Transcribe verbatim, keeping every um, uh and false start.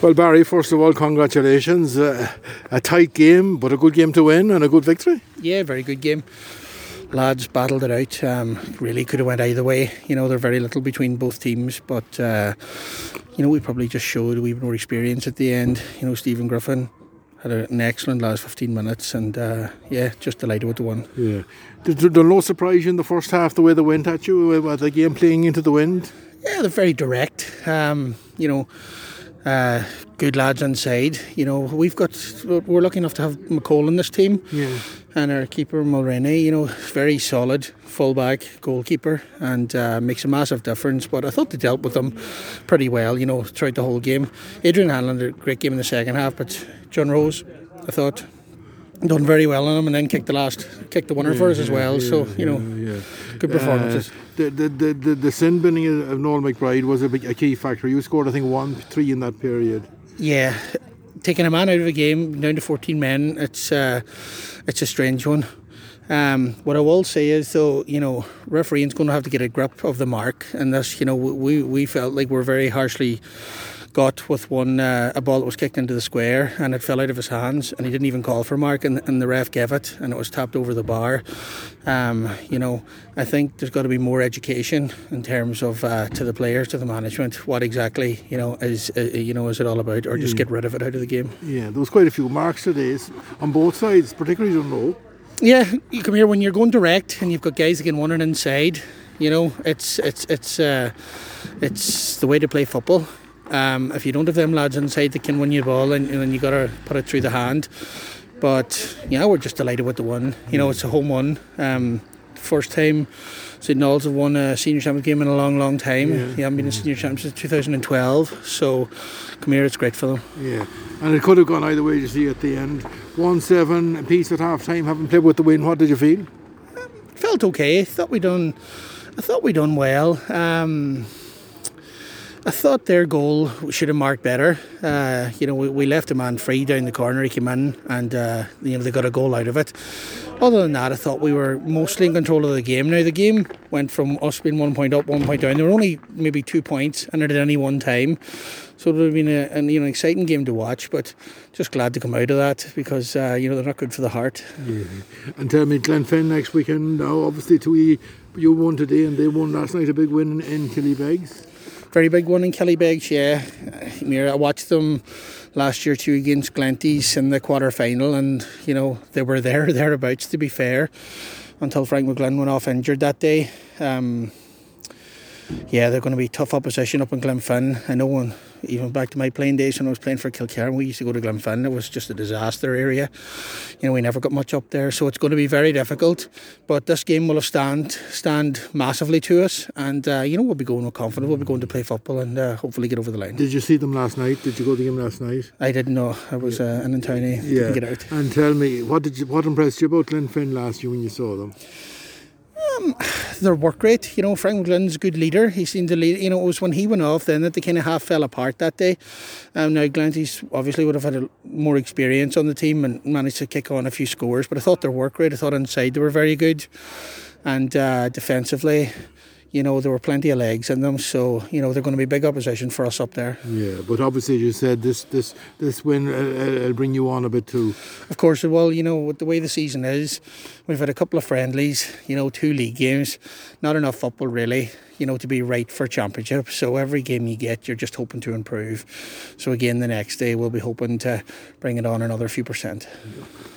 Well, Barry, first of all, congratulations. Uh, a tight game, but a good game to win and a good victory. Yeah, very good game. Lads battled it out. Um, really could have went either way. You know, there's very little between both teams, but uh, you know, we probably just showed we had more experience at the end. You know, Stephen Griffin had an excellent last fifteen minutes, and uh, yeah, just delighted with the one. Yeah. Did there no surprise in the first half the way they went at you with the game playing into the wind? Yeah, they're very direct. Um, you know. Uh, good lads inside. You know, we've got we're lucky enough to have McCall in this team, yeah. And our keeper Mulroney. You know, very solid fullback goalkeeper, and uh, makes a massive difference. But I thought they dealt with them pretty well. You know, throughout the whole game. Adrian Hanlon had a great game in the second half, but John Rose, I thought, done very well on him, and then kicked the last, kicked the winner yeah, for us as yeah, well. Yeah, so you know, yeah, yeah. good performances. Uh, the, the the the the sin binning of Noel McBride was a, big, a key factor. You scored, I think, one three in that period. Yeah, taking a man out of a game down to fourteen men, it's uh, it's a strange one. Um, what I will say is, though, you know, refereeing's going to have to get a grip of the mark, and this, you know, we we felt like we're very harshly got with one uh, a ball that was kicked into the square and it fell out of his hands, and he didn't even call for mark, and, and the ref gave it, and it was tapped over the bar. Um, you know, I think there's got to be more education in terms of uh, to the players, to the management, what exactly, you know, is uh, you know is it all about, or just yeah. get rid of it out of the game. Yeah, there was quite a few marks today on both sides, particularly on Rowe. Yeah, you come here when you're going direct and you've got guys that can run it inside. You know, it's it's it's uh, it's the way to play football. Um, if you don't have them lads inside that can win you the ball, and then you got to put it through the hand. But yeah, we're just delighted with the one. You know, it's a home one. Um, first time St Knowles have won a senior championship game in a long, long time. Yeah. They haven't been a senior champion since two thousand twelve. So come here, it's great for them. Yeah, and it could have gone either way. You see at the end, one seven apiece at half time. Having played with the win, what did you feel? Um, felt okay. Thought we done. I thought we done well. Um, I thought their goal should have marked better. Uh, you know, we, we left a man free down the corner. He came in, and uh, you know, they got a goal out of it. Other than that, I thought we were mostly in control of the game. Now the game went from us being one point up, one point down. There were only maybe two points in it at any one time, so it would have been a, an you know exciting game to watch. But just glad to come out of that, because uh, you know they're not good for the heart. Yeah. And tell me, Glenfin next weekend. Now, obviously, two you won today, and they won last night. A big win in Killybegs. Very big one in Killybegs, yeah. I watched them last year too against Glenties in the quarter final, and you know they were there thereabouts, to be fair, until Frank McGlynn went off injured that day. Um, yeah, they're going to be tough opposition up in Glenfin. I know when, even back to my playing days when I was playing for Kilcairn, we used to go to Glenfin. It was just a disaster area. You know, we never got much up there, so it's going to be very difficult. But this game will have stand stand massively to us, and uh, you know, we'll be going with confidence. We'll be going to play football and uh, hopefully get over the line. Did you see them last night? Did you go to the game last night? I didn't know. I was uh, in Townie. Yeah. Didn't get out. And tell me, what did you, what impressed you about Glenfin last year when you saw them? Um, their work rate, you know, Frank McGlynn's a good leader. He seemed to lead, you know, it was when he went off then that they kind of half fell apart that day. Um, now, Glenties obviously would have had a, more experience on the team and managed to kick on a few scores, but I thought their work rate, I thought inside they were very good, and uh, defensively, you know, there were plenty of legs in them, so, you know, they're going to be big opposition for us up there. Yeah, but obviously, you said this this this win will uh, bring you on a bit too. Of course, well, you know, with the way the season is, we've had a couple of friendlies, you know, two league games, not enough football really, you know, to be right for championship. So every game you get, you're just hoping to improve. So again, the next day we'll be hoping to bring it on another few percent.